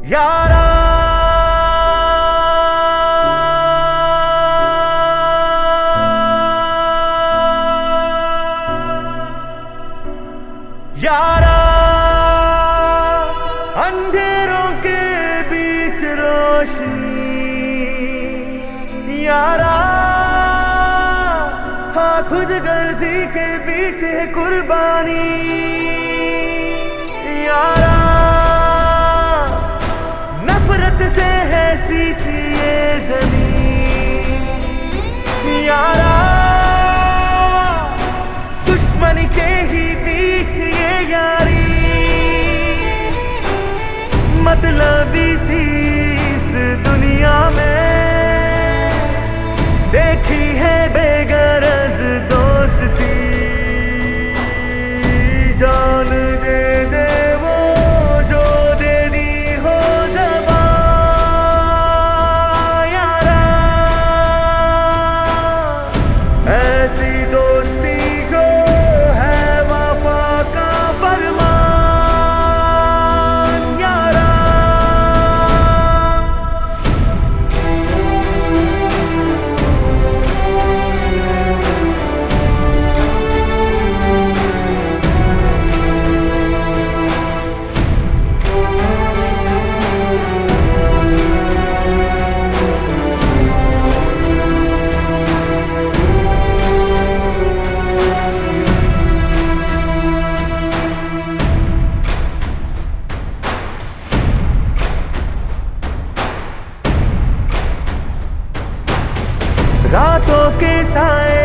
यारा यारा अंधेरों के बीच रोशनी यारा, हाँ खुद गर्जी के बीच है कुर्बानी यारा, नफरत से है सींची ये ज़मीन यारा, दुश्मनी के ही बीच ये यारी, मतलबी सी इस दुनिया में देखी है बेगरज दोस्ती, जान दे दे वो जो दे दी हो ज़बान यारा, ऐसी दोस्ती जो है वफा का फरमान यारा। रातों के साए